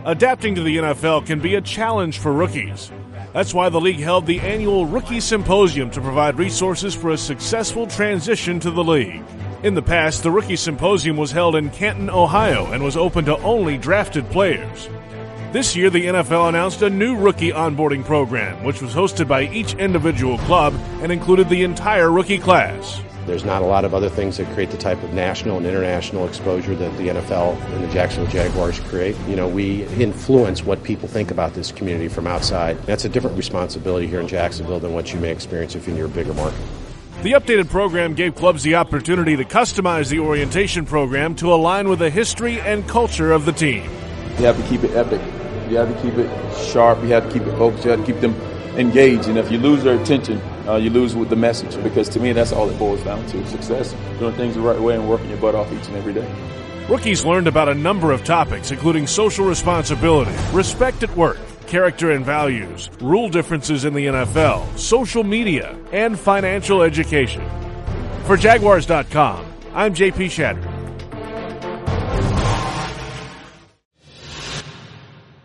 Adapting to the NFL can be a challenge for rookies. That's why the league held the annual Rookie Symposium to provide resources for a successful transition to the league. In the past, the Rookie Symposium was held in Canton, Ohio, and was open to only drafted players. This year, the NFL announced a new rookie onboarding program, which was hosted by each individual club and included the entire rookie class. There's not a lot of other things that create the type of national and international exposure that the NFL and the Jacksonville Jaguars create. We influence what people think about this community from outside. That's a different responsibility here in Jacksonville than what you may experience if you're in a bigger market. The updated program gave clubs the opportunity to customize the orientation program to align with the history and culture of the team. You have to keep it epic. You have to keep it sharp. You have to keep it focused. You have to keep them engaged. And if you lose their attention, you lose with the message. Because to me, that's all it boils down to: success, doing things the right way, and working your butt off each and every day. Rookies learned about a number of topics, including social responsibility, respect at work, character and values, rule differences in the NFL, social media, and financial education. For Jaguars.com, I'm JP Shatter.